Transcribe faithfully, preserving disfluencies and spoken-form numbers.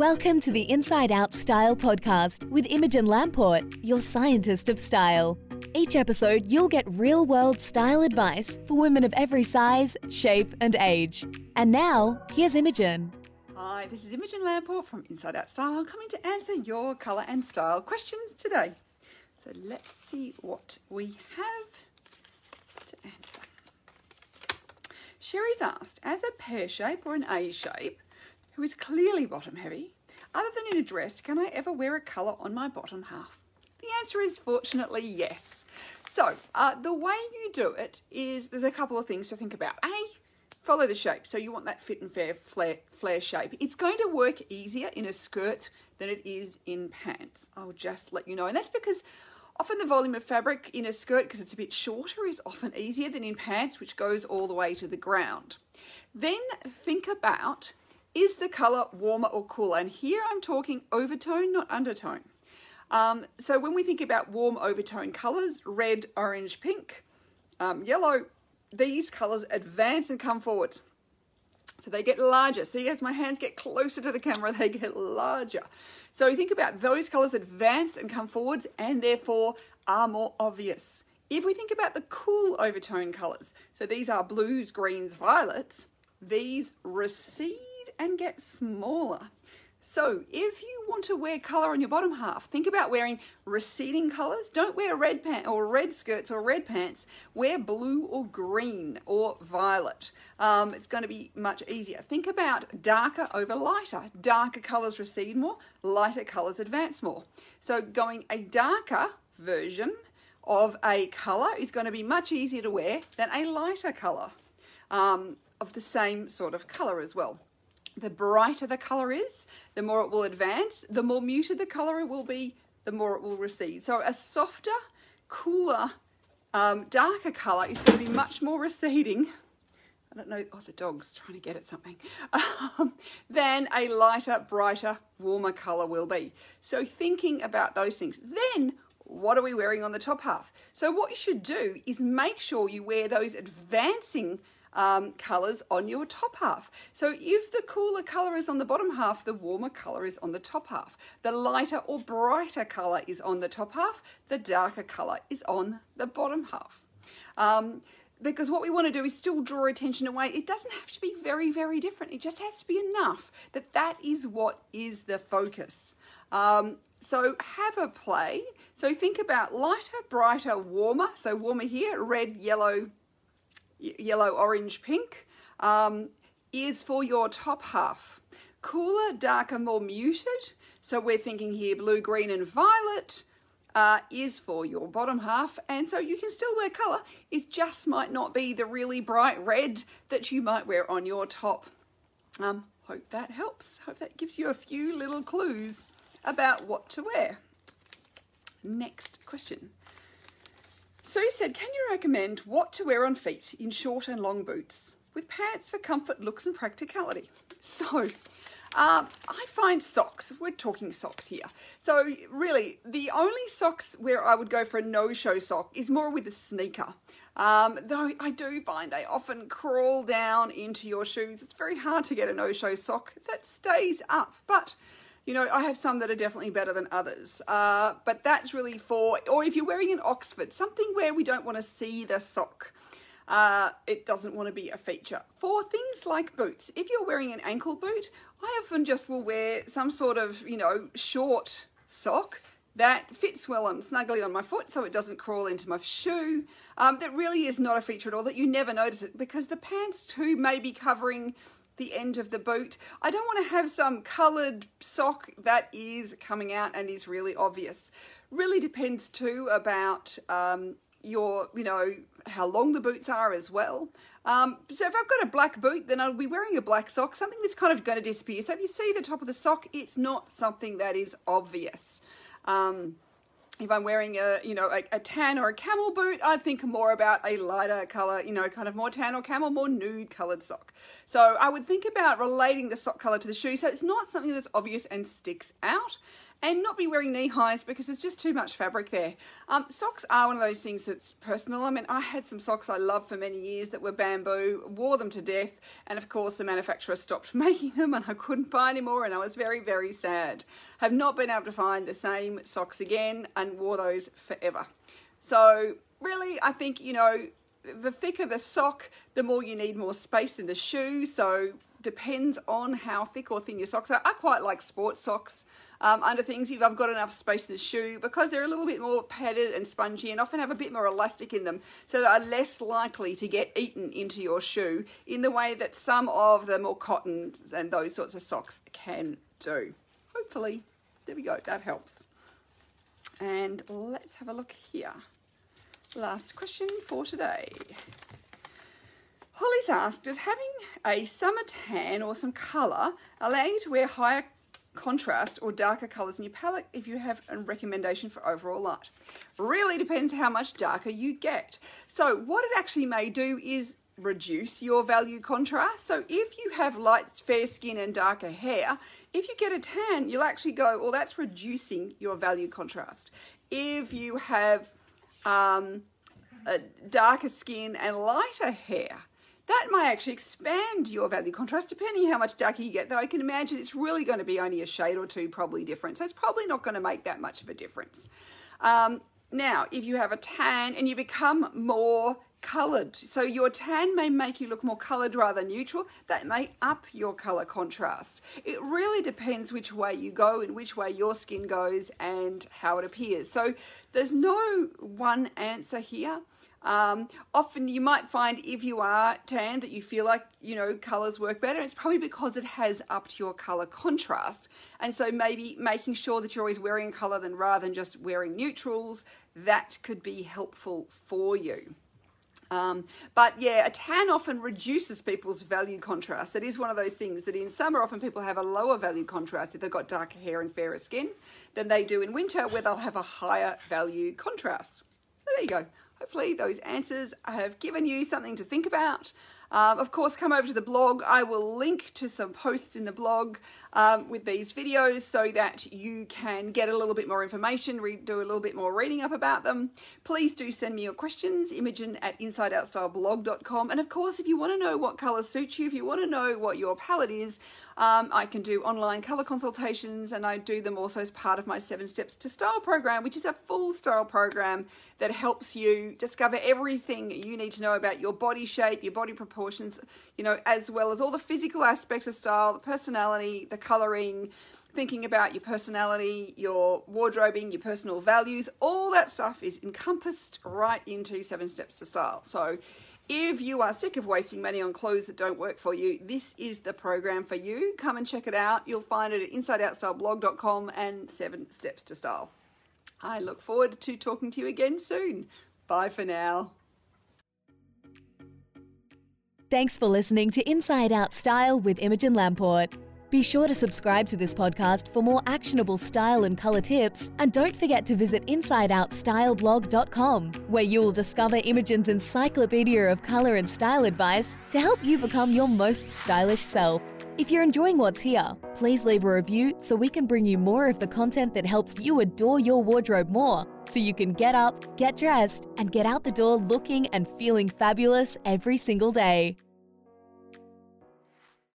Welcome to the Inside Out Style podcast with Imogen Lamport, your scientist of style. Each episode, you'll get real-world style advice for women of every size, shape, and age. And now, here's Imogen. Hi, this is Imogen Lamport from Inside Out Style, coming to answer your colour and style questions today. So let's see what we have to answer. Sherry's asked, as a pear shape or an A shape, who is clearly bottom heavy, other than in a dress, can I ever wear a colour on my bottom half? The answer is fortunately yes. So uh, the way you do it is, there's a couple of things to think about. A, follow the shape. So you want that fit and fair flare, flare shape. It's going to work easier in a skirt than it is in pants. I'll just let you know. And that's because often the volume of fabric in a skirt, because it's a bit shorter, is often easier than in pants, which goes all the way to the ground. Then think about, is the colour warmer or cooler? And here I'm talking overtone, not undertone. Um, so when we think about warm overtone colours, red, orange, pink, um, yellow, these colours advance and come forward. So they get larger. See, as my hands get closer to the camera, they get larger. So you think about those colours advance and come forwards and therefore are more obvious. If we think about the cool overtone colours, so these are blues, greens, violets, these recede and get smaller. So if you want to wear colour on your bottom half, think about wearing receding colours. Don't wear red pants or red skirts or red pants. Wear blue or green or violet. Um, it's going to be much easier. Think about darker over lighter. Darker colours recede more, lighter colours advance more. So going a darker version of a colour is going to be much easier to wear than a lighter colour um, of the same sort of colour as well. The brighter the colour is, the more it will advance. The more muted the colour it will be, the more it will recede. So a softer, cooler, um, darker colour is going to be much more receding. I don't know, oh, the dog's trying to get at something. Um, than a lighter, brighter, warmer colour will be. So thinking about those things. Then, what are we wearing on the top half? So what you should do is make sure you wear those advancing Um, colours on your top half. So if the cooler colour is on the bottom half, the warmer colour is on the top half. The lighter or brighter colour is on the top half, the darker colour is on the bottom half. Um, because what we want to do is still draw attention away. It doesn't have to be very, very different. It just has to be enough that that is what is the focus. Um, so have a play. So think about lighter, brighter, warmer. So warmer here, red, yellow, yellow, orange, pink, um, is for your top half. Cooler, darker, more muted. So we're thinking here blue, green, and violet uh, is for your bottom half. And so you can still wear colour. It just might not be the really bright red that you might wear on your top. Um, hope that helps. Hope that gives you a few little clues about what to wear. Next question. Sue said, can you recommend what to wear on feet in short and long boots with pants for comfort, looks and practicality? So um, I find socks, we're talking socks here. So really the only socks where I would go for a no-show sock is more with a sneaker. Um, though I do find they often crawl down into your shoes. It's very hard to get a no-show sock that stays up, but you know, I have some that are definitely better than others, uh, but that's really for, or if you're wearing an Oxford, something where we don't want to see the sock. Uh, it doesn't want to be a feature. For things like boots, if you're wearing an ankle boot, I often just will wear some sort of, you know, short sock that fits well and snugly on my foot so it doesn't crawl into my shoe. Um, that really is not a feature at all, that you never notice it, because the pants too may be covering the end of the boot. I don't want to have some coloured sock that is coming out and is really obvious. Really depends too about um, your, you know, how long the boots are as well. Um, so if I've got a black boot, then I'll be wearing a black sock, something that's kind of going to disappear. So if you see the top of the sock, it's not something that is obvious. Um, If I'm wearing a, you know, a, a tan or a camel boot, I'd think more about a lighter colour, you know, kind of more tan or camel, more nude coloured sock. So I would think about relating the sock colour to the shoe so it's not something that's obvious and sticks out. and not be wearing knee highs because there's just too much fabric there. Um, socks are one of those things that's personal. I mean, I had some socks I loved for many years that were bamboo, wore them to death, and of course the manufacturer stopped making them and I couldn't buy any more, and I was very, very sad. Have not been able to find the same socks again and wore those forever. So really, I think, you know, the thicker the sock, the more you need more space in the shoe. So depends on how thick or thin your socks are. I quite like sports socks um, under things if I've got enough space in the shoe, because they're a little bit more padded and spongy and often have a bit more elastic in them, so they are less likely to get eaten into your shoe in the way that some of the more cotton and those sorts of socks can do. Hopefully, there we go, that helps. And let's have a look here. Last question for today. Holly's asked, does having a summer tan or some colour allow you to wear higher contrast or darker colours in your palette if you have a recommendation for overall light? Really depends how much darker you get. So what it actually may do is reduce your value contrast. So if you have light, fair skin and darker hair, if you get a tan, you'll actually go, well, that's reducing your value contrast. If you have um, a darker skin and lighter hair, that may actually expand your value contrast depending how much darker you get, though I can imagine it's really going to be only a shade or two probably different, so it's probably not going to make that much of a difference. Um, now, if you have a tan and you become more coloured, so your tan may make you look more coloured rather than neutral, that may up your colour contrast. It really depends which way you go and which way your skin goes and how it appears. So there's no one answer here. Um, often you might find if you are tan that you feel like, you know, colours work better. It's probably because it has upped your colour contrast. And so maybe making sure that you're always wearing a colour than rather than just wearing neutrals, that could be helpful for you. Um, but yeah, a tan often reduces people's value contrast. It is one of those things that in summer often people have a lower value contrast if they've got darker hair and fairer skin than they do in winter, where they'll have a higher value contrast. So there you go. Hopefully those answers have given you something to think about. Um, of course, come over to the blog. I will link to some posts in the blog um, with these videos so that you can get a little bit more information, read, do a little bit more reading up about them. Please do send me your questions, Imogen at inside out style blog dot com. And of course, if you want to know what colours suit you, if you want to know what your palette is, um, I can do online colour consultations, and I do them also as part of my Seven Steps to Style program, which is a full style program that helps you discover everything you need to know about your body shape, your body proportions, you know, as well as all the physical aspects of style, the personality, the colouring, thinking about your personality, your wardrobing, your personal values. All that stuff is encompassed right into Seven Steps to Style. So if you are sick of wasting money on clothes that don't work for you, this is the program for you. Come and check it out. You'll find it at inside out style blog dot com and Seven Steps to Style. I look forward to talking to you again soon. Bye for now. Thanks for listening to Inside Out Style with Imogen Lamport. Be sure to subscribe to this podcast for more actionable style and colour tips, and don't forget to visit inside out style blog dot com, where you'll discover Imogen's encyclopedia of colour and style advice to help you become your most stylish self. If you're enjoying what's here, please leave a review so we can bring you more of the content that helps you adore your wardrobe more, so you can get up, get dressed, and get out the door looking and feeling fabulous every single day.